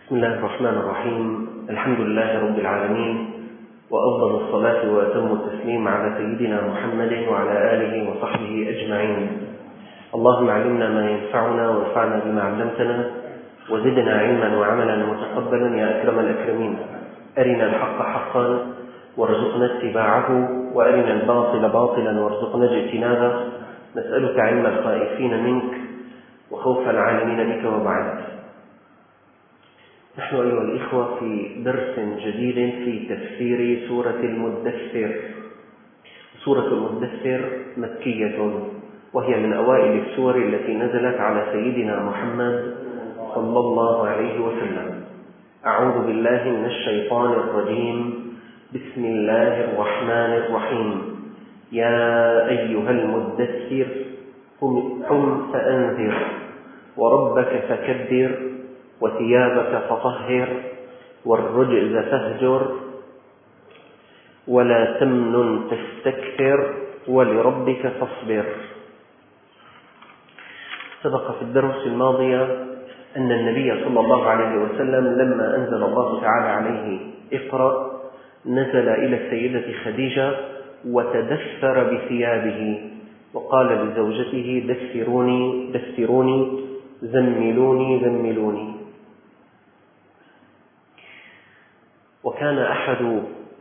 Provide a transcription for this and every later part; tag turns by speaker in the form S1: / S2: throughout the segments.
S1: بسم الله الرحمن الرحيم. الحمد لله رب العالمين، وأفضل الصلاة وأتم التسليم على سيدنا محمد وعلى آله وصحبه أجمعين. اللهم علمنا ما ينفعنا وانفعنا بما علمتنا، وزدنا علما وعملا متقبلا يا أكرم الأكرمين. أرنا الحق حقا وارزقنا اتباعه، وأرنا الباطل باطلا وارزقنا اجتنابه. نسألك علم الخائفين منك وخوف العالمين بك، وبعد. نحن أيها الإخوة في درس جديد في تفسير سورة المدثر. سورة المدثر مكية، وهي من أوائل السور التي نزلت على سيدنا محمد صلى الله عليه وسلم. أعوذ بالله من الشيطان الرجيم. بسم الله الرحمن الرحيم. يا أيها المدثر قم فأنذر وربك فكبر وثيابك فطهر والرجز فاهجر ولا تمنن تستكثر ولربك فاصبر. سبق في الدرس الماضي أن النبي صلى الله عليه وسلم لما أنزل الله تعالى عليه اقرأ نزل إلى السيدة خديجة وتدثر بثيابه، وقال لزوجته دثروني دثروني، زملوني زملوني. وكان أحد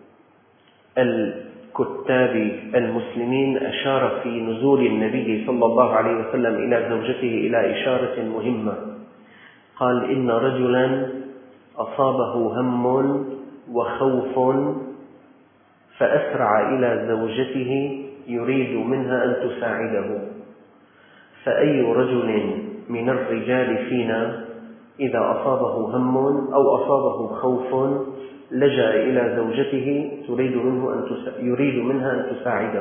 S1: الكتاب المسلمين أشار في نزول النبي صلى الله عليه وسلم إلى زوجته إلى إشارة مهمة. قال: إن رجلا أصابه هم وخوف فأسرع إلى زوجته يريد منها أن تساعده، فأي رجل من الرجال فينا إذا أصابه هم أو أصابه خوف لجأ إلى زوجته يريد منها أن تساعده.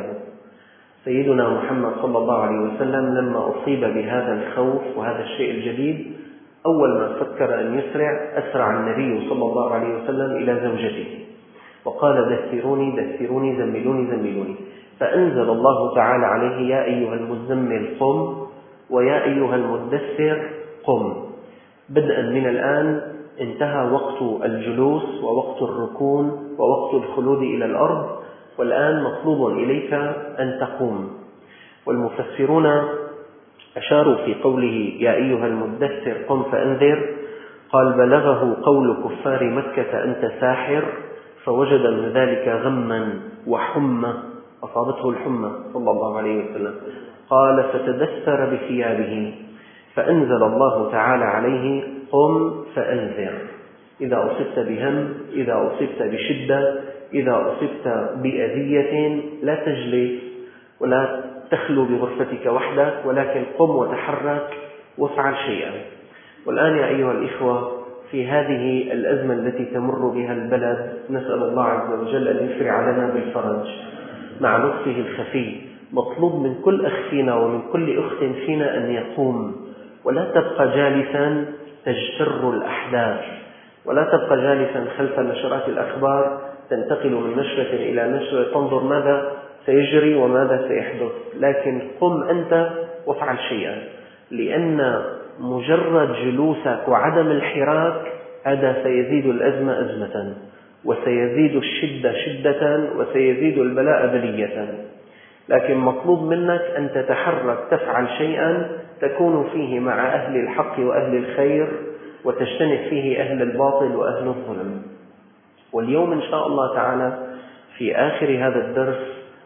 S1: سيدنا محمد صلى الله عليه وسلم لما أصيب بهذا الخوف وهذا الشيء الجديد، أول ما فكر أن أسرع النبي صلى الله عليه وسلم إلى زوجته وقال: دثروني دثروني زملوني زملوني. فأنزل الله تعالى عليه: يا أيها المزمل قم، ويا أيها المدثر قم. بدءا من الآن انتهى وقت الجلوس ووقت الركون ووقت الخلود إلى الأرض، والآن مطلوب إليك أن تقوم. والمفسرون أشاروا في قوله يا أيها المدثر قم فأنذر، قال: بلغه قول كفار مكة أنت ساحر، فوجد من ذلك غما وحمى، أصابته الحمى صلى الله عليه وسلم. قال: فتدثر بثيابه، فأنزل الله تعالى عليه: قم فأنذر. إذا أصبت بهم، إذا أصبت بشدة، إذا أصبت بأذية، لا تجلس ولا تخلو بغرفتك وحدك، ولكن قم وتحرك وافعل شيئا. والآن يا أيها الإخوة، في هذه الأزمة التي تمر بها البلد، نسأل الله عز وجل أن يسرع لنا بالفرج مع لطفه الخفي. مطلوب من كل أخ فينا ومن كل أخت فينا أن يقوم، ولا تبقى جالسا تجتر الأحداث، ولا تبقى جالسا خلف نشرات الأخبار، تنتقل من نشرة إلى نشرة تنظر ماذا سيجري وماذا سيحدث، لكن قم أنت وافعل شيئا، لأن مجرد جلوسك وعدم الحراك هذا سيزيد الأزمة أزمة، وسيزيد الشدة شدة، وسيزيد البلاء بلية. لكن مطلوب منك أن تتحرك، تفعل شيئا تكون فيه مع أهل الحق وأهل الخير، وتجتنب فيه أهل الباطل وأهل الظلم. واليوم إن شاء الله تعالى في آخر هذا الدرس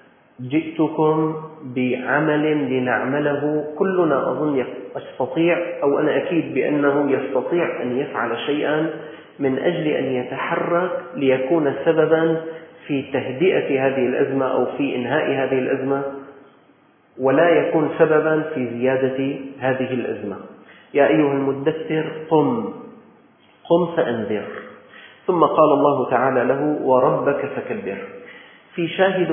S1: جئتكم بعمل لنعمله كلنا. أظن يستطيع، أو أنا أكيد بأنه يستطيع أن يفعل شيئا من أجل أن يتحرك ليكون سببا في تهدئة هذه الأزمة أو في إنهاء هذه الأزمة، ولا يكون سببا في زيادة هذه الأزمة. يا أيها المدثر قم فأنذر. ثم قال الله تعالى له: وربك فكبر. يوجد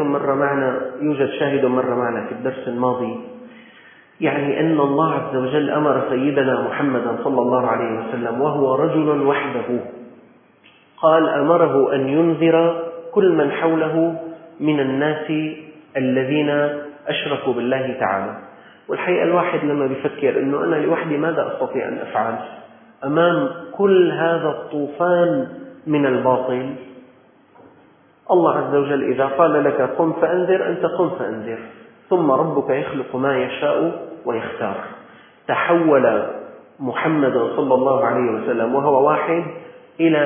S1: شاهد مر معنا في الدرس الماضي، يعني أن الله عز وجل أمر سيدنا محمدا صلى الله عليه وسلم وهو رجل وحده، قال: أمره أن ينذر كل من حوله من الناس الذين أشركوا بالله تعالى. والحقيقة الواحد لما بيفكر أنه أنا لوحدي ماذا أستطيع أن أفعل أمام كل هذا الطوفان من الباطل؟ الله عز وجل إذا قال لك قم فأنذر، أنت قم فأنذر، ثم ربك يخلق ما يشاء ويختار. تحول محمد صلى الله عليه وسلم وهو واحد إلى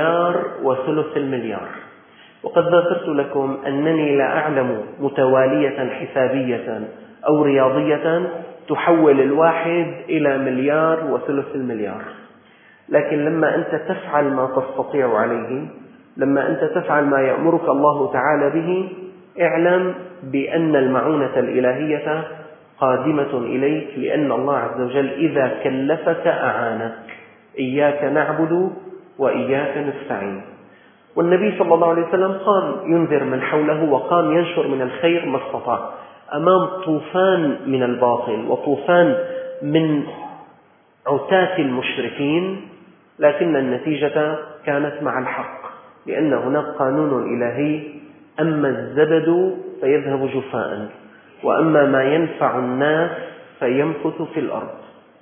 S1: 1.3 مليار. وقد ذكرت لكم أنني لا أعلم متوالية حسابية أو رياضية تحول الواحد إلى 1.3 مليار. لكن لما أنت تفعل ما تستطيع عليه، لما أنت تفعل ما يأمرك الله تعالى به، اعلم بأن المعونة الإلهية قادمة إليك، لأن الله عز وجل إذا كلفك أعانك. إياك نعبد وإياك نستعين. والنبي صلى الله عليه وسلم قام ينذر من حوله وقام ينشر من الخير ما استطاع أمام طوفان من الباطل وطوفان من عتاة المشركين، لكن النتيجة كانت مع الحق، لأن هناك قانون إلهي: أما الزبد فيذهب جفاء، وأما ما ينفع الناس فيمكث في الأرض.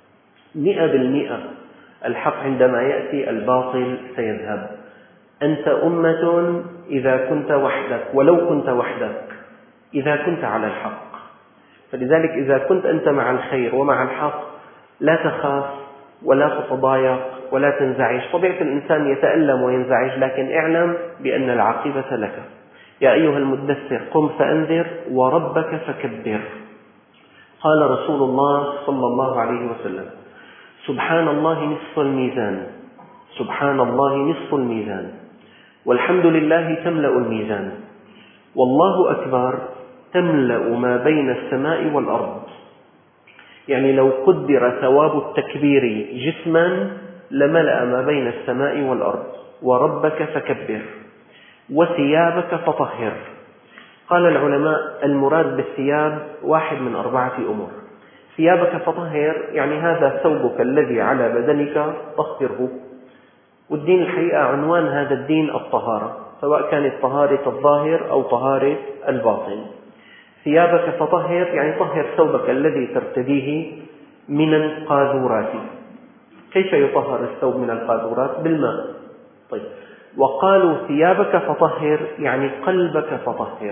S1: 100% الحق عندما يأتي الباطل سيذهب. أنت أمة إذا كنت وحدك، ولو كنت وحدك، إذا كنت على الحق. فلذلك إذا كنت أنت مع الخير ومع الحق لا تخاف ولا تتضايق ولا تنزعج. طبيعة الإنسان يتألم وينزعج، لكن اعلم بأن العاقبة لك. يا أيها المدثر قم فأنذر وربك فكبر. قال رسول الله صلى الله عليه وسلم: سبحان الله نصف الميزان، سبحان الله نصف الميزان، والحمد لله تملأ الميزان، والله أكبر تملأ ما بين السماء والأرض. يعني لو قدر ثواب التكبير جسما لملأ ما بين السماء والأرض. وربك فكبر وثيابك فطهر. قال العلماء المراد بالثياب 1 من 4 أمور. ثيابك فطهر يعني هذا ثوبك الذي على بدنك طهره. والدين الحقيقة عنوان هذا الدين الطهارة، سواء كانت طهارة الظاهر أو طهارة الباطن. ثيابك فطهر يعني طهر ثوبك الذي ترتديه من القاذورات. كيف يطهر الثوب من القاذورات؟ بالماء. طيب، وقالوا ثيابك فطهر يعني قلبك فطهر.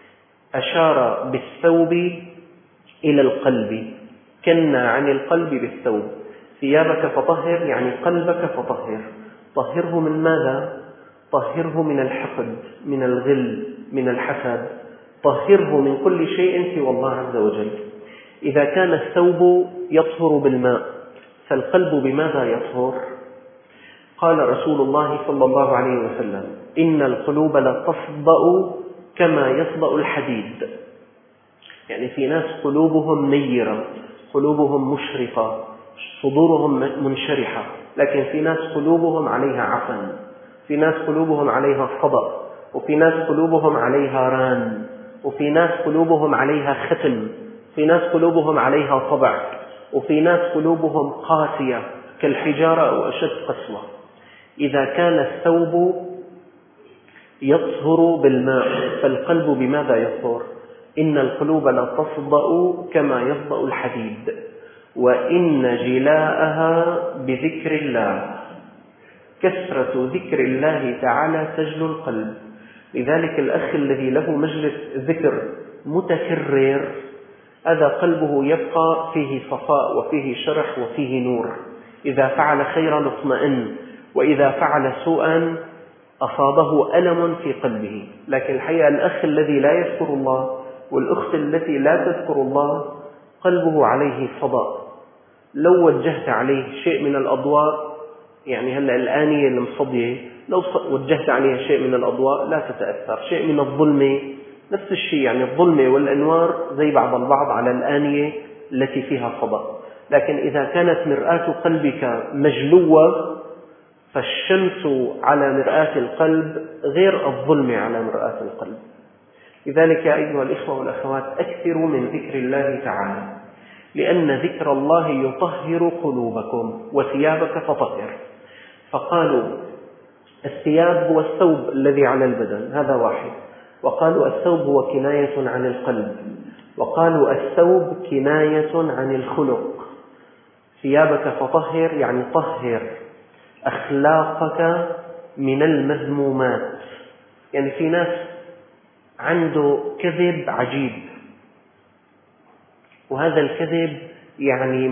S1: أشار بالثوب إلى القلب، كنا عن القلب بالثوب. ثيابك فطهر يعني قلبك فطهر. طهره من ماذا؟ طهره من الحقد، من الغل، من الحسد. طهره من كل شيء سوى الله عز وجل. إذا كان الثوب يطهر بالماء، فالقلب بماذا يطهر؟ قال رسول الله صلى الله عليه وسلم: إن القلوب لتصدأ كما يصدأ الحديد. يعني في ناس قلوبهم نيرة، قلوبهم مشرقة، صدورهم منشرحة، لكن في ناس قلوبهم عليها عفن، في ناس قلوبهم عليها صدأ، وفي ناس قلوبهم عليها ران، وفي ناس قلوبهم عليها ختم، في ناس قلوبهم عليها طبع، وفي ناس قلوبهم قاسية كالحجارة أو أشد قسوة. إذا كان الثوب يطهر بالماء فالقلب بماذا يطهر؟ إن القلوب لتصدأ كما يصدأ الحديد، وإن جلاءها بذكر الله. كثرة ذكر الله تعالى تجلو القلب. لذلك الأخ الذي له مجلس ذكر متكرر، هذا قلبه يبقى فيه صفاء وفيه شرح وفيه نور. إذا فعل خيرا اطمئن، وإذا فعل سوءا أصابه ألم في قلبه. لكن الحقيقة الأخ الذي لا يذكر الله والأخت التي لا تذكر الله قلبه عليه صدأ. لو وجهت عليه شيء من الأضواء، يعني هلأ الآنية المصدية لو وجهت عليها شيء من الأضواء لا تتأثر. شيء من الظلمة نفس الشيء، يعني الظلمة والأنوار زي بعض البعض على الآنية التي فيها صدأ. لكن إذا كانت مرآة قلبك مجلوة فالشمس على مرآة القلب غير الظلمة على مرآة القلب. لذلك يا أيها الإخوة والأخوات أكثروا من ذكر الله تعالى، لأن ذكر الله يطهر قلوبكم. وثيابك فطهر. فقالوا الثياب هو الثوب الذي على البدن، هذا واحد. وقالوا الثوب هو كناية عن القلب. وقالوا الثوب كناية عن الخلق. ثيابك فطهر يعني طهر أخلاقك من المذمومات. يعني في ناس عنده كذب عجيب، وهذا الكذب يعني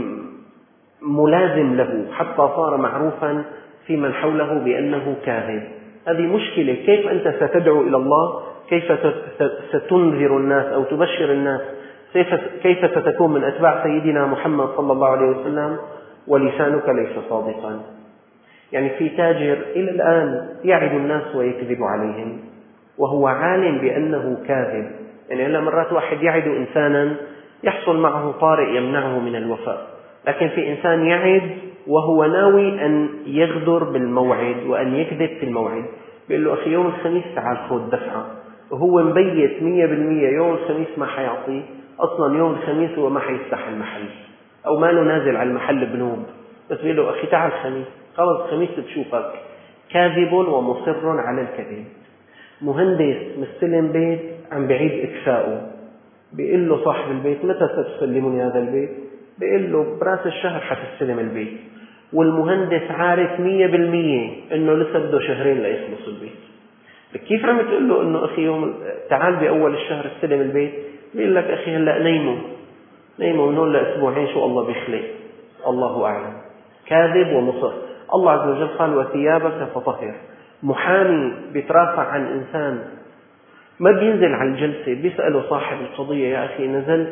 S1: ملازم له حتى صار معروفا في من حوله بأنه كاذب. هذه مشكلة. كيف أنت ستدعو إلى الله؟ كيف ستنذر الناس أو تبشر الناس؟ كيف ستكون من أتباع سيدنا محمد صلى الله عليه وسلم ولسانك ليس صادقا؟ يعني في تاجر إلى الآن يعد الناس ويكذب عليهم وهو عالم بأنه كاذب. يعني هلا مرات واحد يعد إنسانا يحصل معه طارئ يمنعه من الوفاء، لكن في إنسان يعد وهو ناوي أن يغدر بالموعد وأن يكذب في الموعد. بيقول له أخي يوم الخميس تعال خذ دفعة، وهو مبيت 100% يوم الخميس ما حيعطيه. أصلا يوم الخميس هو ما حيفتح المحل أو ما له نازل على المحل بنوب، بس بيقول له أخي تعال الخميس، خلص الخميس بشوفك. كاذب ومصر على الكذب. مهندس مستلم بيت عم بعيد إكفاؤه، بيقول له صاحب البيت متى ستسلمني هذا البيت؟ بيقول له براس الشهر حتستلم البيت، والمهندس عارف 100% انه لسه بده شهرين ليخلص البيت. كيف عم تقول له انه اخي يوم تعال باول الشهر استلم البيت؟ بيقول لك اخي هلا نيموا من هون لاسبوعين شو الله بيخلق، الله اعلم. كاذب ومصر. الله عز وجل قال وثيابك فطهر. محامي بيترافع عن انسان ما بينزل على الجلسة، بيسأله صاحب القضية يا أخي نزلت؟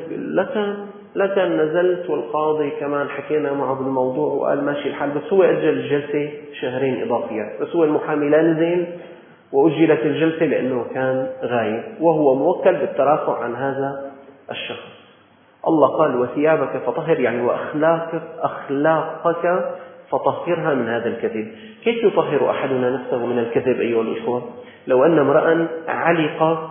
S1: لكن نزلت، والقاضي كمان حكينا معه بالموضوع وقال ماشي الحال، بس هو أجل الجلسة شهرين إضافيات. بس هو المحامي لا نزل وأجلت الجلسة لأنه كان غايب وهو موكل بالترافع عن هذا الشخص. الله قال وثيابك فطهر يعني وأخلاقك فطهرها من هذا الكذب. كيف يطهر أحدنا نفسه من الكذب أيها الإخوة؟ لو أن امرأ علق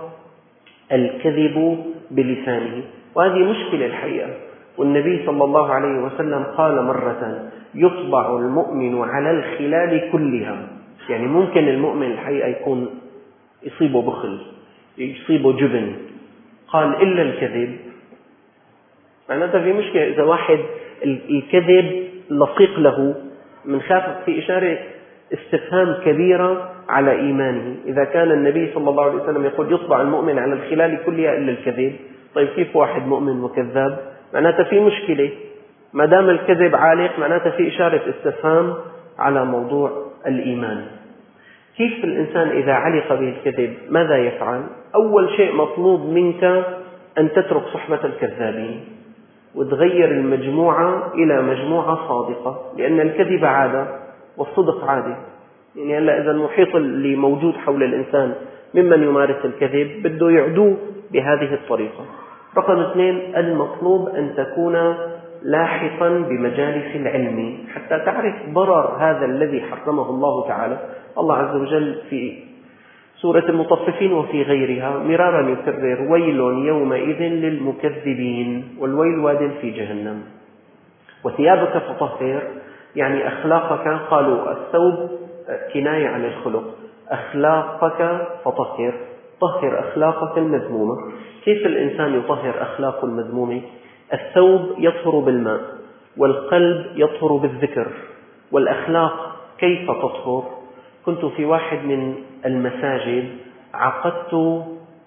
S1: الكذب بلسانه، وهذه مشكلة الحقيقة. والنبي صلى الله عليه وسلم قال مرة يطبع المؤمن على الخلال كلها. يعني ممكن المؤمن الحقيقة يكون يصيبه بخل، يصيبه جبن، قال إلا الكذب. معناتها في مشكلة. إذا واحد الكذب لصيق له منخاف في إشارة استفهام كبيرة على إيمانه. إذا كان النبي صلى الله عليه وسلم يقول يطبع المؤمن على الخلال كلها إلا الكذب، طيب كيف واحد مؤمن وكذاب؟ معناتها في مشكلة. ما دام الكذب عالق معناتها في إشارة استفهام على موضوع الإيمان. كيف الإنسان إذا علق به الكذب ماذا يفعل؟ أول شيء مطلوب منك أن تترك صحبة الكذابين وتغير المجموعة إلى مجموعة صادقة، لأن الكذب عادة والصدق عادة. يعني هلا إذا المحيط اللي موجود حول الإنسان ممن يمارس الكذب بده يعدوه بهذه الطريقة. رقم 2 المطلوب أن تكون لاحقا بمجالس العلم حتى تعرف ضرر هذا الذي حرمه الله تعالى. الله عز وجل في سورة المطففين وفي غيرها مرارا يكرر ويل يومئذ للمكذبين والويل واد في جهنم. وثيابك فطهر يعني أخلاقك. قالوا الثوب كناية عن الخلق. أخلاقك فطهر، طهر أخلاقك المذمومة. كيف الإنسان يطهر أخلاق المذمومة؟ الثوب يطهر بالماء، والقلب يطهر بالذكر، والأخلاق كيف تطهر؟ كنت في واحد من المساجد عقدت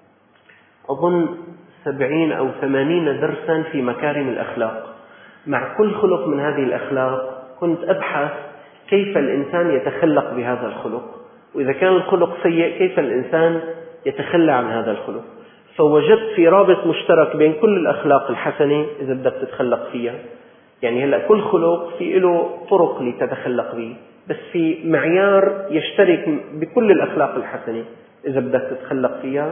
S1: أظن 70 أو 80 درسا في مكارم الأخلاق. مع كل خلق من هذه الأخلاق كنت أبحث كيف الإنسان يتخلق بهذا الخلق، وإذا كان الخلق سيء كيف الإنسان يتخلى عن هذا الخلق. فوجدت في رابط مشترك بين كل الأخلاق الحسنة إذا بدك تتخلق فيها. يعني هلأ كل خلق في له طرق لتتخلق به، بس في معيار يشترك بكل الأخلاق الحسنة إذا بدك تتخلق فيها،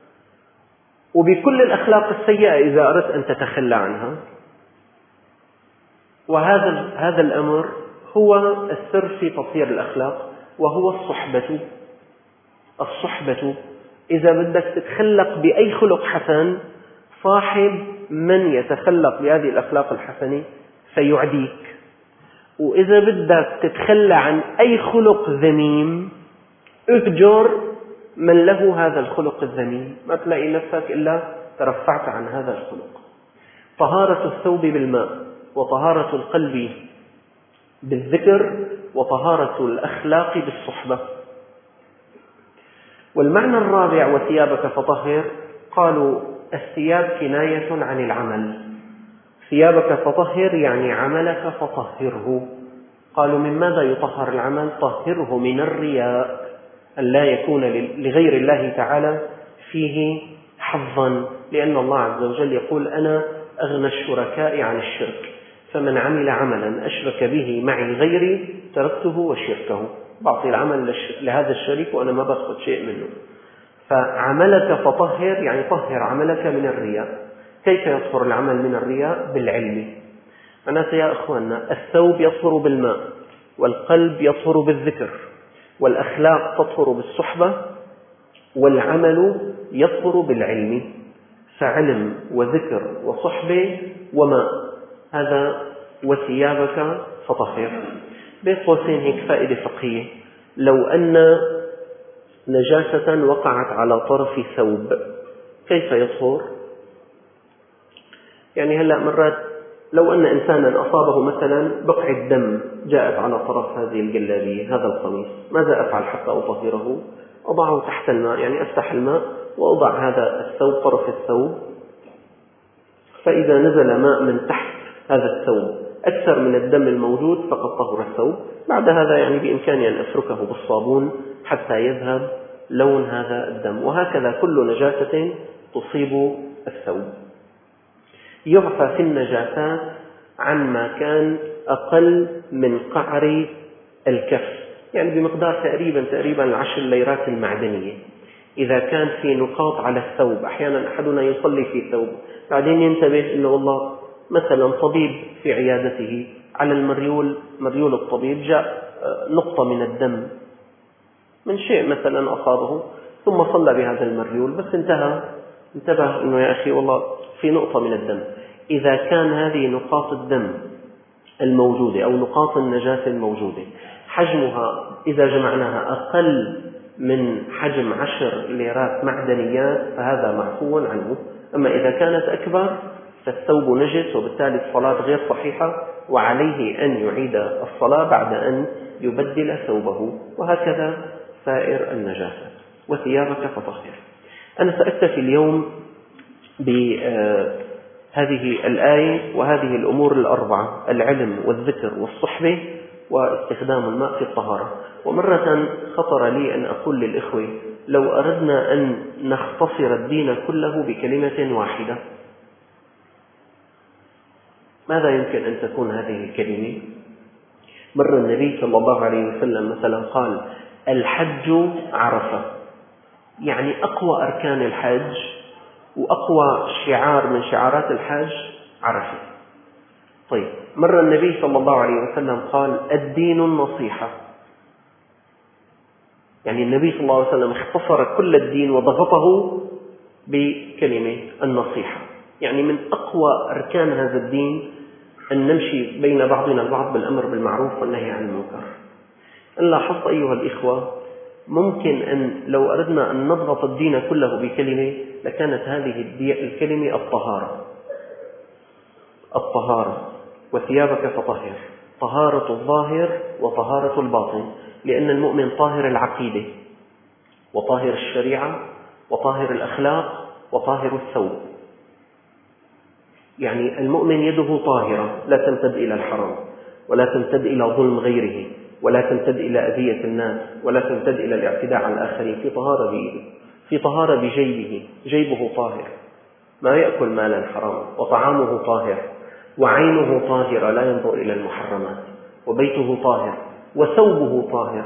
S1: وبكل الأخلاق السيئة إذا أردت أن تتخلى عنها. وهذا الأمر هو السر في تطهير الأخلاق، وهو الصحبة. إذا بدك تتخلق بأي خلق حسن صاحب من يتخلق بهذه الأخلاق الحسنة فيعديك، وإذا بدك تتخلى عن أي خلق ذميم اهجر من له هذا الخلق الذميم، ما تلاقي نفسك إلا ترفعت عن هذا الخلق. طهارة الثوب بالماء وطهارة القلب بالذكر وطهارة الأخلاق بالصحبة. والمعنى الرابع وثيابك فطهر، قالوا الثياب كناية عن العمل. ثيابك فطهر يعني عملك فطهره. قالوا من ماذا يطهر العمل؟ طهره من الرياء، أن لا يكون لغير الله تعالى فيه حظا، لأن الله عز وجل يقول أنا أغنى الشركاء عن الشرك، فمن عمل عملا أشرك به معي غيري تركته وشركه. بعطي العمل لهذا الشريك وأنا ما باخذ شيء منه. فعملك فطهر يعني طهر عملك من الرياء. كيف يطهر العمل من الرياء؟ بالعلم. معناته يا أخواننا الثوب يطهر بالماء، والقلب يطهر بالذكر، والأخلاق تطهر بالصحبة، والعمل يطهر بالعلم. فعلم وذكر وصحبة وماء، هذا وثيابك فطهر. بين قوسين هيك فائدة فقهية، لو أن نجاسة وقعت على طرف ثوب كيف يطهر؟ يعني هلأ مرات لو أن إنسانا أصابه مثلا بقعة دم جاءت على طرف هذه الجلابية، هذا القميص، ماذا أفعل حتى أطهره؟ أضعه تحت الماء، يعني أفتح الماء وأضع هذا الثوب طرف الثوب، فإذا نزل ماء من تحت هذا الثوب أكثر من الدم الموجود فقد طهر الثوب. بعد هذا يعني بإمكاني أن أفركه بالصابون حتى يذهب لون هذا الدم. وهكذا كل نجاسة تصيب الثوب. يعفى في النجاسات عن ما كان أقل من قعر الكف، يعني بمقدار تقريبا 10 ليرات المعدنية. إذا كان في نقاط على الثوب، أحيانا أحدنا يصلي في ثوب بعدين ينتبه أنه والله مثلا طبيب في عيادته على مريول الطبيب جاء نقطة من الدم من شيء مثلا أصابه، ثم صلى بهذا المريول، بس انتبه أنه يا أخي والله في نقطة من الدم. إذا كان هذه نقاط الدم الموجودة أو نقاط النجاسة الموجودة حجمها إذا جمعناها أقل من حجم 10 ليرات معدنيات فهذا معفو عنه. أما إذا كانت أكبر فالثوب نجس، وبالتالي الصلاة غير صحيحة، وعليه أن يعيد الصلاة بعد أن يبدل ثوبه. وهكذا سائر النجاسات. وثيابك فطهر. أنا سأكتفي اليوم بهذه الآية وهذه الأمور الأربعة: العلم والذكر والصحبة واستخدام الماء في الطهارة. ومرة خطر لي أن أقول للإخوة لو أردنا أن نختصر الدين كله بكلمة واحدة ماذا يمكن أن تكون هذه الكلمة؟ مر النبي صلى الله عليه وسلم مثلا قال الحج عرفة، يعني أقوى أركان الحج وأقوى شعار من شعارات الحج عرفة. طيب مر النبي صلى الله عليه وسلم قال الدين النصيحة، يعني النبي صلى الله عليه وسلم اختصر كل الدين وضغطه بكلمة النصيحة. يعني من أقوى أركان هذا الدين أن نمشي بين بعضنا البعض بالأمر بالمعروف والنهي عن المنكر. إن لاحظت أيها الإخوة ممكن أن لو أردنا أن نضغط الدين كله بكلمة لكانت هذه الكلمة الطهارة. وثيابك فطهر، طهارة الظاهر وطهارة الباطن، لأن المؤمن طاهر العقيدة وطاهر الشريعة وطاهر الأخلاق وطاهر الثوب. يعني المؤمن يده طاهرة لا تمتد إلى الحرام ولا تمتد إلى ظلم غيره ولا تمتد إلى أذية الناس ولا تمتد إلى الاعتداء على الآخرين، في طهارة بيده، في طهارة بجيبه، جيبه طاهر ما يأكل مالا حراما، وطعامه طاهر، وعينه طاهرة لا ينظر إلى المحرمات، وبيته طاهر، وثوبه طاهر.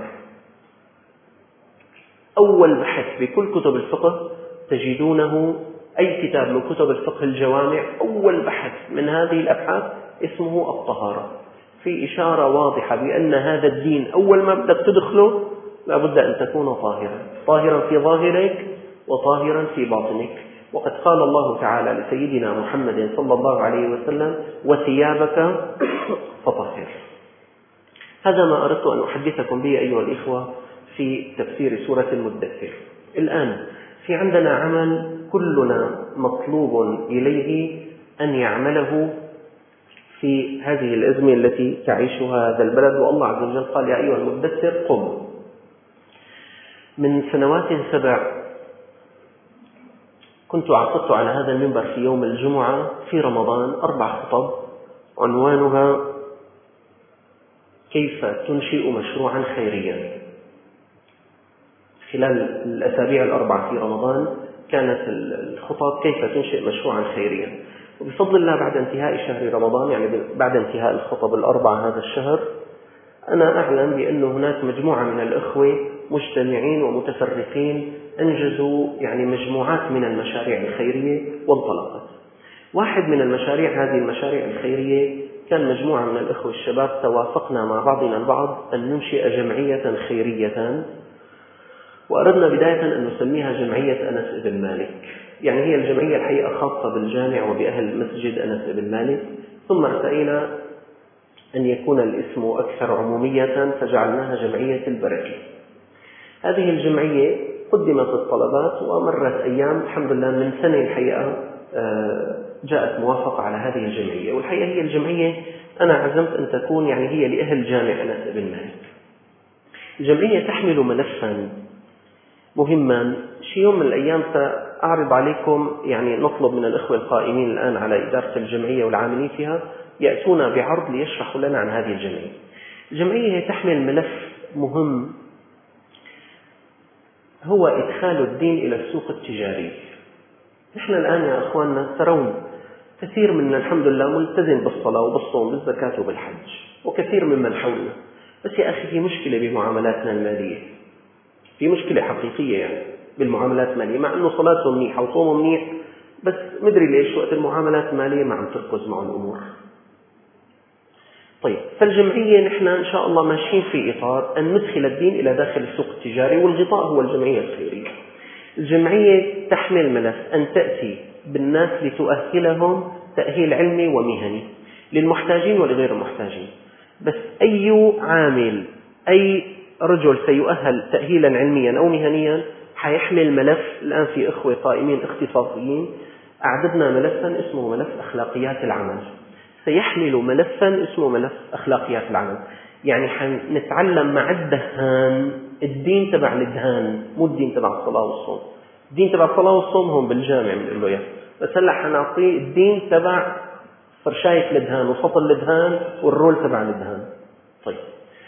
S1: أول بحث بكل كتب الفقه تجدونه، أي كتاب من كتب الفقه الجوامع، أول بحث من هذه الأبحاث اسمه الطهارة، في إشارة واضحة بأن هذا الدين أول ما بدك تدخله لابد أن تكون طاهرا في ظاهرك وطاهرا في باطنك. وقد قال الله تعالى لسيدنا محمد صلى الله عليه وسلم وثيابك فطهر. هذا ما أردت أن أحدثكم به أيها الإخوة في تفسير سورة المدثر. الآن في عندنا عمل كلنا مطلوب إليه أن يعمله في هذه الأزمة التي تعيشها هذا البلد. والله عز وجل قال: يا أيها المدثر قم. من سنوات 7 كنت عقدت على هذا المنبر في يوم الجمعة في رمضان 4 خطب عنوانها: كيف تنشئ مشروعا خيريا. خلال الأسابيع 4 في رمضان كانت الخطب كيف تنشئ مشروعا خيريا. وبفضل الله بعد انتهاء شهر رمضان، يعني بعد انتهاء الخطب 4 هذا الشهر، أنا أعلم بأن هناك مجموعة من الأخوة مجتمعين ومتفرقين أنجزوا يعني مجموعات من المشاريع الخيرية وانطلقت. واحد من المشاريع، هذه المشاريع الخيرية، كان مجموعة من الأخوة الشباب توافقنا مع بعضنا البعض أن ننشئ جمعية خيرية، وأردنا بداية أن نسميها جمعية أنس بن مالك. يعني هي الجمعية الحقيقة خاصة بالجامع وبأهل مسجد أنس بن مالك، ثم ارتئينا أن يكون الاسم أكثر عمومية فجعلناها جمعية البركة. هذه الجمعية قدمت الطلبات ومرت أيام، الحمد لله من سنة الحقيقة جاءت موافقة على هذه الجمعية. والحقيقة هي الجمعية أنا عزمت أن تكون يعني هي لأهل جامع أنس بن مالك. الجمعية تحمل ملفا مهما، شيء يوم من الأيام سأعرض عليكم، يعني نطلب من الأخوة القائمين الآن على إدارة الجمعية والعاملين فيها يأتون بعرض ليشرحوا لنا عن هذه الجمعية. الجمعية تحمل ملف مهم، هو إدخال الدين إلى السوق التجاري. نحن الآن يا أخواننا ترون كثير منا الحمد لله ملتزم بالصلاة وبالصوم بالزكاة وبالحج، وكثير ممن حولنا، بس يا أخي في مشكلة بمعاملاتنا المالية، في مشكلة حقيقية يعني بالمعاملات المالية، مع أنه صلاته منيحة وصومه منيح، بس مدري ليش وقت المعاملات المالية ما عم تركز مع الأمور. طيب، فالجمعية نحن إن شاء الله ماشيين في إطار أن ندخل الدين إلى داخل السوق التجاري، والغطاء هو الجمعية الخيرية. الجمعية تحمل ملف أن تأتي بالناس لتؤهلهم تأهيل علمي ومهني للمحتاجين ولغير المحتاجين. بس أي عامل، أي رجل سيؤهل تأهيلا علميا أو مهنيا حيحمل ملف. الآن في إخوة قائمين اختصاصيين أعددنا ملفا اسمه ملف أخلاقيات العمل، سيحمل ملفا اسمه ملف أخلاقيات العمل. يعني حنتعلم مع الدهان الدين تبع الدهان، مو الدين تبع الصلاة والصوم. الدين تبع الصلاة والصوم هم بالجامع بنقول له اياه، بس هلا حنعطيه الدين تبع فرشاية الدهان وسطل الدهان والرول تبع الدهان. طيب،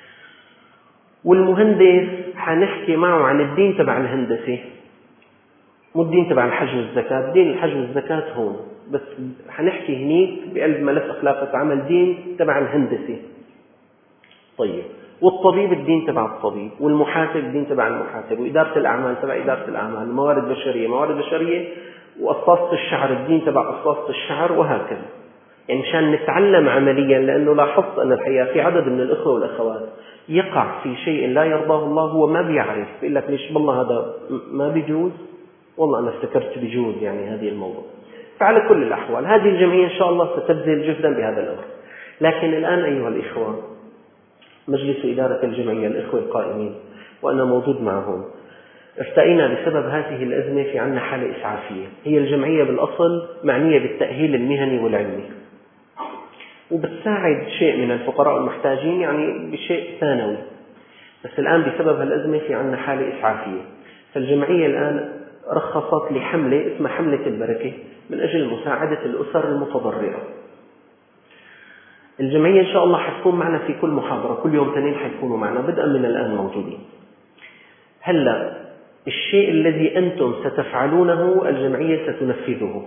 S1: والمهندس حنحكي معه عن الدين تبع الهندسة، مو الدين تبع الحج والزكاة. دين الحج والزكاة هون، بس حنحكي هنيك بقلب ملف أخلاقيات عمل دين تبع الهندسة. طيب، والطبيب الدين تبع الطبيب، والمحاسب الدين تبع المحاسب، وإدارة الأعمال تبع إدارة الأعمال، الموارد بشرية موارد بشرية، وقصاصة الشعر الدين تبع قصاصة الشعر، وهكذا. يعني مشان نتعلم عمليا، لأنه لاحظت أن الحقيقة في عدد من الأخوة والأخوات يقع في شيء لا يرضاه الله، هو ما بيعرف، بيقول لك ليش والله هذا ما بيجوز، والله أنا افتكرت بيجوز يعني هذه الموضوع. فعلى كل الأحوال هذه الجمعية إن شاء الله ستبذل جهدا بهذا الأمر. لكن الآن أيها الإخوة، مجلس إدارة الجمعية، الإخوة القائمين وأنا موجود معهم، ارتئينا بسبب هذه الأزمة في عنا حالة إسعافية. هي الجمعية بالأصل معنية بالتأهيل المهني والعلمي، وبتساعد شيء من الفقراء المحتاجين يعني بشيء ثانوي، بس الآن بسبب الأزمة في عنا حالة إسعافية. فالجمعية الآن رخصت لحملة اسمها حملة البركة من أجل مساعدة الأسر المتضررة. الجمعية إن شاء الله حتكون معنا في كل محاضرة، كل يوم اثنين حيكونوا معنا بدءا من الآن موجودين. هلا الشيء الذي أنتم ستفعلونه الجمعية ستنفذه.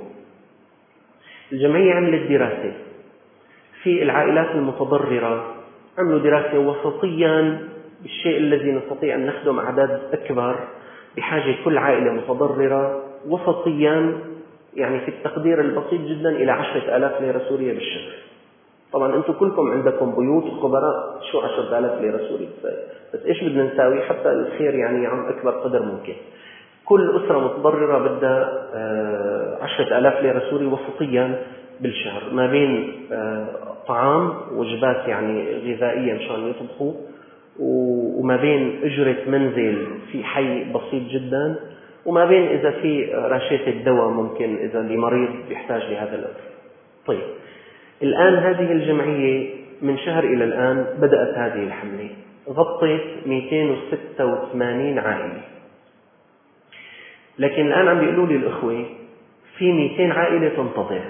S1: الجمعية عملت دراسة في العائلات المتضررة، عملوا دراسة وسطيا بالشيء الذي نستطيع أن نخدم أعداد أكبر بحاجة كل عائلة متضررة وسطيا، يعني في التقدير البسيط جدا إلى 10,000 ليرة سورية بالشهر. طبعا أنتم كلكم عندكم بيوت وخبراء، شو 10,000 ليرة سورية؟ بس إيش بدنا نساوي حتى الخير يعني عن أكبر قدر ممكن. كل أسرة متضررة بدها 10,000 ليرة سوري وسطيا بالشهر، ما بين طعام وجبات يعني غذائية مشان يطبخوا، وما بين أجرة منزل في حي بسيط جدا، وما بين إذا في راشدة الدواء ممكن إذا اللي مريض بيحتاج لهذا الأمر. طيب، الآن هذه الجمعية من شهر إلى الآن بدأت هذه الحملة، غطت 286 عائلة، لكن الآن عم بيقولوا لي الأخوة في 200 عائلة تنتظر.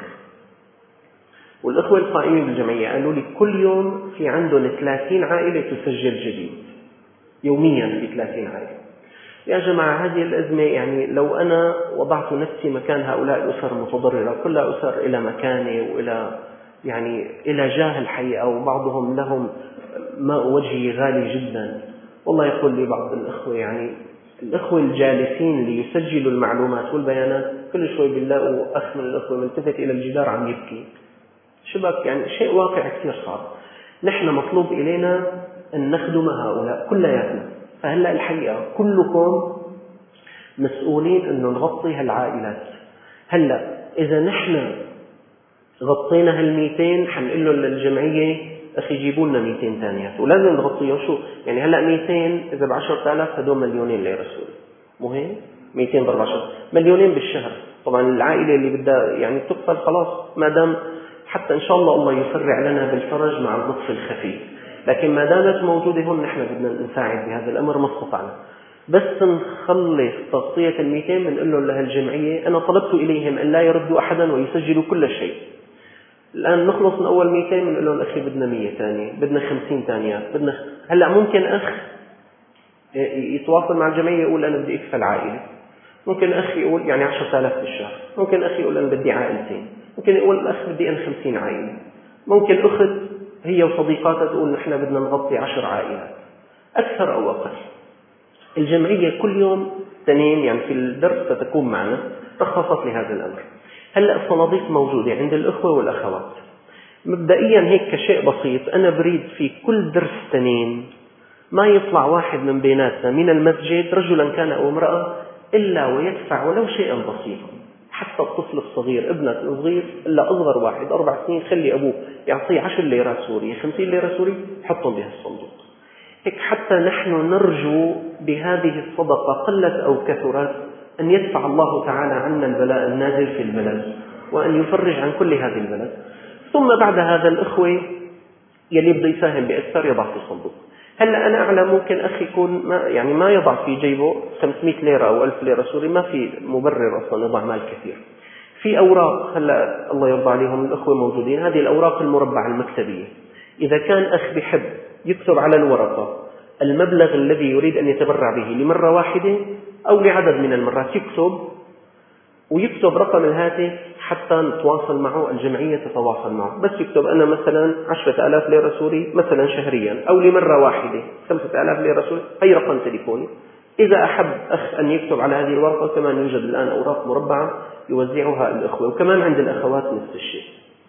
S1: والأخوة القائمين بالجمعية قالوا لي كل يوم في عندهم 30 عائلة تسجل جديد، يوميا في 30 عائلة. يا جماعة هذه الأزمة، يعني لو أنا وضعت نفسي مكان هؤلاء الأسر المتضررة، كل أسر إلى مكانة وإلى يعني إلى جاه الحقيقة، وبعضهم لهم ماء وجهي غالي جدا. والله يقول لي بعض الأخوة، يعني الأخوة الجالسين اللي يسجلوا المعلومات والبيانات كل شوي بنلاقوا أخ من الأخوة ملتفت إلى الجدار عم يبكي. شبك يعني شيء واقع كثير صعب. نحن مطلوب إلينا أن نخدم هؤلاء كلياتنا. فهلأ الحقيقة كلكم مسؤولين أنه نغطي هالعائلات. هلأ إذا نحن غطينا هال200 حنقول له للجمعية أخي جيبوا لنا 200 ثانيات ولازم نغطيهم. شو يعني هلأ 200 إذا ب10,000 هدول مليونين ليرة سوري، مهم 200 ضرب 10 مليونين بالشهر. طبعا العائلة اللي بدها يعني تقبل خلاص، ما دام حتى إن شاء الله يسرع لنا بالفرج مع اللطف الخفي، لكن ما دامت موجودة هون نحن بدنا نساعد بهذا الأمر ما استطعنا. بس نخلص تغطية 200 بنقول له لهالجمعية أنا طلبت إليهم أن لا يردوا أحدا ويسجلوا كل شيء. الآن نخلص من أول 200 بنقول لهم أخي بدنا 100 ثانية، بدنا 50 ثانيات، بدنا. هلأ ممكن أخ يتواصل مع الجمعية يقول أنا بدي أكفل عائلة، ممكن أخ يقول يعني 10,000 بالشهر، ممكن أخ يقول أنا بدي عائلتين، ممكن يقول الأخ بدي أنا 50 عائلة، ممكن أخت هي وصديقاتها تقول نحن بدنا نغطي 10 عائلات، أكثر أو أقل. الجمعية كل يوم اثنين يعني في الدرس ستكون معنا رخصت لهذا الأمر. هلأ الصناديق موجودة عند الأخوة والأخوات. مبدئيا هيك كشيء بسيط، أنا بريد في كل درس اثنين ما يطلع واحد من بيناتنا من المسجد رجلا كان أو امرأة إلا ويدفع ولو شيئا بسيطا. حتى الطفل الصغير ابنك الصغير إلا أصغر واحد 4 سنين خلي أبوه يعطيه 10 ليرات سوري 50 ليرة سوري حطهم بها الصندوق. هيك حتى نحن نرجو بهذه الصدقة قلت أو كثرت أن يدفع الله تعالى عنا البلاء النازل في البلد وأن يفرج عن كل هذه البلد. ثم بعد هذا الأخوة يلي بده يساهم بأكثر يضع في الصندوق. هلا أنا أعلم ممكن أخي يكون ما يضع في جيبه 500 ليرة أو 1000 ليرة سوري، ما في مبرر أصلا يضع مال كثير. في أوراق هلا الله يرضى عليهم الأخوة موجودين، هذه الأوراق المربعة المكتبية، إذا كان أخ بحب يكتب على الورقة المبلغ الذي يريد أن يتبرع به لمرة واحدة أو لعدد من المرات يكتب، ويكتب رقم الهاتف حتى نتواصل معه، الجمعية تتواصل معه. بس يكتب أنا مثلا 10,000 ليرة سوري مثلا شهريا أو لمرة واحدة 5,000 ليرة سوري، أي رقم تليفوني. إذا أحب أخ أن يكتب على هذه الورقة كمان يوجد الآن أوراق مربعة يوزعها الأخوة، وكمان عند الأخوات نفس الشيء.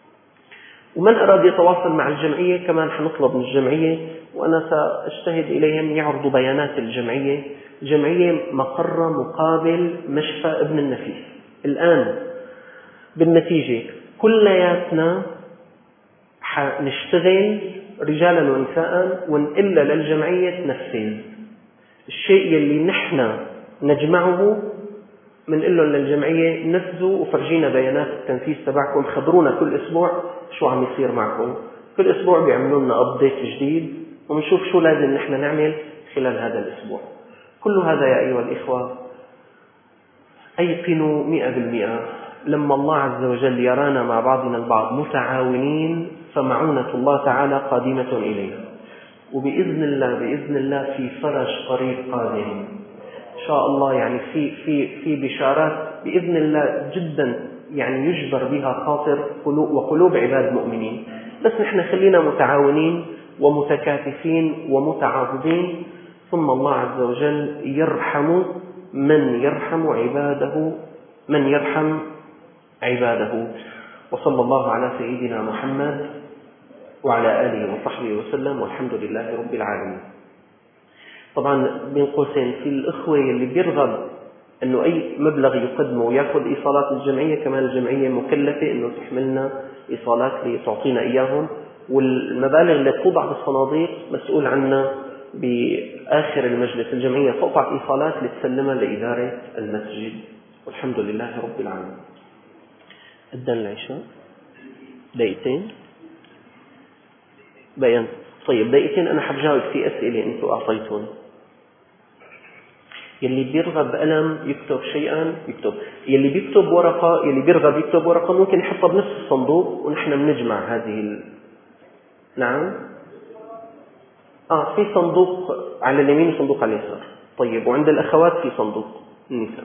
S1: ومن أراد يتواصل مع الجمعية كمان حنطلب من الجمعية، وأنا سأجتهد إليهم يعرضوا بيانات الجمعية. الجمعية مقر مقابل مشفى ابن النفيس. الآن بالنتيجة كلياتنا نشتغل رجالا ونساء ونقل للجمعية تنفذ الشيء اللي نحن نجمعه، منقل لهم للجمعية نفذوا وفرجينا بيانات التنفيذ تبعكم، خبرونا كل أسبوع شو عم يصير معكم. كل أسبوع بيعملوا لنا أبديت جديد ونشوف شو لازم نحن نعمل خلال هذا الأسبوع. كل هذا يا أيها الإخوة أيقنوا 100% لما الله عز وجل يرانا مع بعضنا البعض متعاونين فمعونة الله تعالى قادمة إلينا، وبإذن الله في فرج قريب قادم إن شاء الله. يعني في بشارات بإذن الله جدا يعني يجبر بها خاطر وقلوب عباد مؤمنين. بس نحن خلينا متعاونين ومتكاتفين ومتعاضدين، ثم الله عز وجل يرحم من يرحم عباده. وصلى الله على سيدنا محمد وعلى آله وصحبه وسلم، والحمد لله رب العالمين. طبعا بين قوسين في الإخوة اللي بيرغب أنه أي مبلغ يقدمه ويأخذ إيصالات الجمعية، كمان الجمعية مكلفة أنه تحملنا إيصالات لتعطينا إياهم، والمبالغ اللي توضع بالصناديق مسؤول عنها بآخر المجلس. الجمعية تقطع إيصالات لتسلمها لإدارة المسجد، والحمد لله رب العالمين. أذن العشاء دقيقتين. بيان. طيب دقيقتين أنا حبجاوب في أسئلة أنتم أعطيتون. يلي بيرغب بقلم يكتب شيئا يكتب، يلي بيكتب ورقة، يلي بيرغب يكتب ورقة ممكن يحطها بنفس الصندوق ونحن بنجمع هذه نعم. في صندوق على اليمين وصندوق على اليسار. طيب وعند الأخوات في صندوق النساء.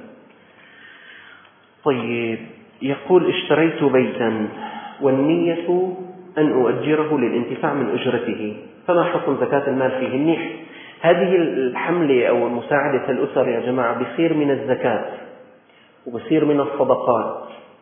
S1: طيب يقول اشتريت بيتا والنية أن أؤجره للانتفاع من أجرته، فما حكم زكاة المال فيه؟ منيح. هذه الحملة أو مساعدة الأسر يا جماعة بصير من الزكاة، وبصير من الصدقات،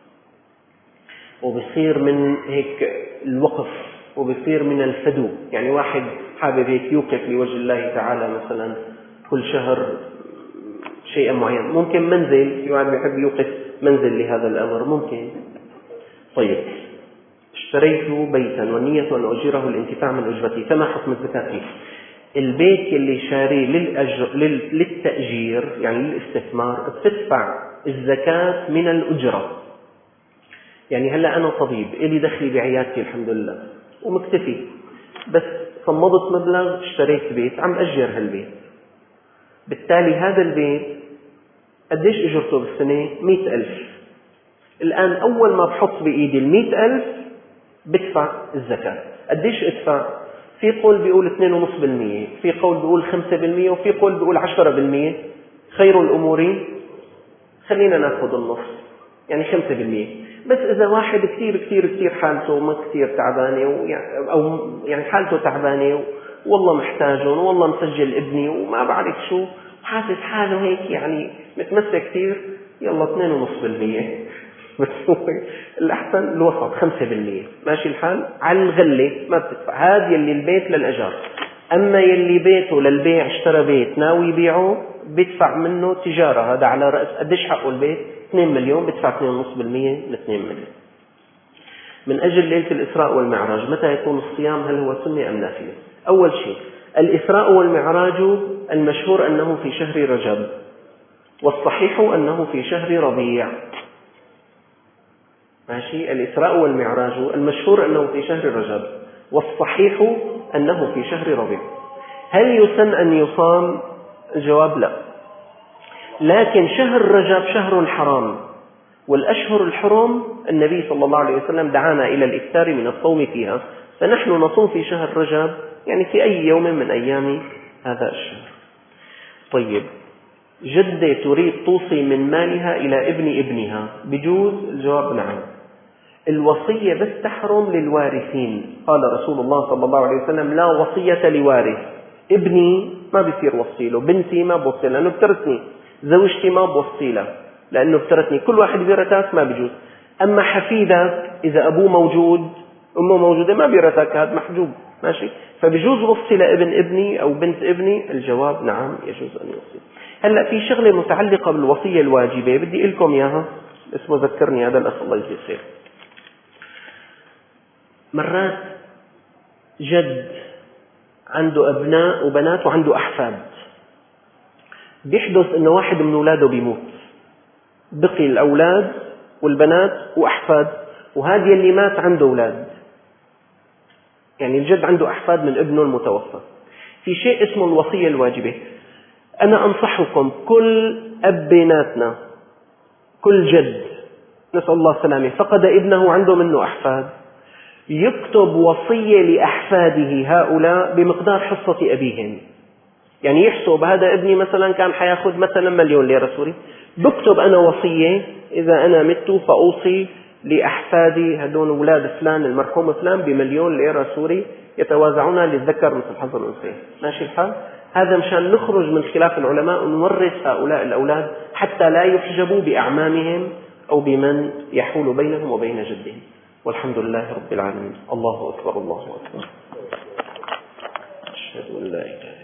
S1: وبصير من هيك الوقف، وبصير من الفدو. يعني واحد حابب هيك يوقف لوجه الله تعالى مثلا كل شهر شيئا معين، ممكن منزل، في واحد بيحب يوقف منزل لهذا الأمر ممكن. طيب اشتريت بيتا والنية أن أؤجره للانتفاع من أجرتي، فما حكم الزكاة فيه؟ البيت اللي شاريه للتأجير يعني للاستثمار بتدفع الزكاة من الأجرة. يعني هلأ أنا طبيب إلي دخلي بعيادتي الحمد لله ومكتفي، بس صمدت مبلغ اشتريت بيت عم أجر هالبيت، بالتالي هذا البيت قديش أجرته بالسنة؟ 100,000. الآن أول ما بحط بإيدي 100,000 بدفع الزكاة. قديش أدفع؟ في قول بيقول 2.5%، في قول بيقول 5%، وفي قول بيقول 10%. خير الأمور خلينا ناخذ النص، يعني 5%. بس إذا واحد كثير كثير كثير حالته ما كثير تعبانة، أو يعني حالته تعبانة والله محتاجون والله مسجل ابني وما بعرف شو، حاسس حاله هيك يعني متمسك كثير، يلا 2.5%. بس هو الأحسن الوسط 5%، ماشي الحال. على الغلة ما بتدفع، هذا يلي البيت للأجار. أما يلي بيته للبيع اشترى بيت ناوي يبيعه بدفع منه تجارة، هذا على رأس. قديش حقه البيت؟ 2 مليون، بدفع 2.5% من 2 مليون. من أجل ليلة الإسراء والمعراج متى يكون الصيام؟ هل هو سنة أم نافلة؟ أول شيء الإسراء والمعراج المشهور أنه في شهر رجب، والصحيح أنه في شهر ربيع. ماشي. الإسراء والمعراج المشهور أنه في شهر رجب، والصحيح أنه في شهر ربيع. هل يسن أن يصام؟ الجواب لا، لكن شهر رجب شهر حرام، والأشهر الحرم النبي صلى الله عليه وسلم دعانا إلى الإكثار من الصوم فيها، فنحن نصوم في شهر رجب، يعني في أي يوم من أيام هذا الشهر. طيب جدة تريد توصي من مالها إلى ابن ابنها، بجوز؟ الجواب نعم. الوصية بس تحرم للوارثين، قال رسول الله صلى الله عليه وسلم لا وصية لوارث. ابني ما بيصير وصي له، بنتي ما بوصي لأنه بترثني، زوجتي ما بوصي له لأنه بترثني، كل واحد بيرثك ما بيجوز. أما حفيدك إذا أبوه موجود أمه موجودة ما بيرثك، هذا محجوب، ماشي. فبيجوز وصي لابن ابني أو بنت ابني؟ الجواب نعم يجوز أن يوصي. هلأ في شغلة متعلقة بالوصية الواجبة بدي أقول لكم إياها، اسمه ذكرني هذا الأخ الله يجزيه خير. مرات جد عنده أبناء وبنات وعنده أحفاد، بيحدث إنه واحد من أولاده بيموت، بقي الأولاد والبنات وأحفاد، وهذا اللي مات عنده أولاد، يعني الجد عنده أحفاد من ابنه المتوفى. في شيء اسمه الوصية الواجبة. أنا أنصحكم كل أب بيناتنا، كل جد نسأل الله السلامة فقد ابنه عنده منه أحفاد، يكتب وصية لأحفاده هؤلاء بمقدار حصة أبيهم. يعني يحسب هذا ابني مثلا كان حياخذ مثلا 1,000,000 ليرة سوري، بكتب أنا وصية إذا أنا مت فأوصي لأحفادي هدول أولاد فلان المرحوم فلان ب1,000,000 ليرة سوري يتوازعون للذكر مثل حظ الأنثيين. ماشي الحال؟ هذا مشان نخرج من خلاف العلماء ونورث هؤلاء الأولاد حتى لا يحجبوا بأعمامهم أو بمن يحول بينهم وبين جدهم. والحمد لله رب العالمين. الله أكبر الله أكبر. أشهد أن لا إله إلا الله.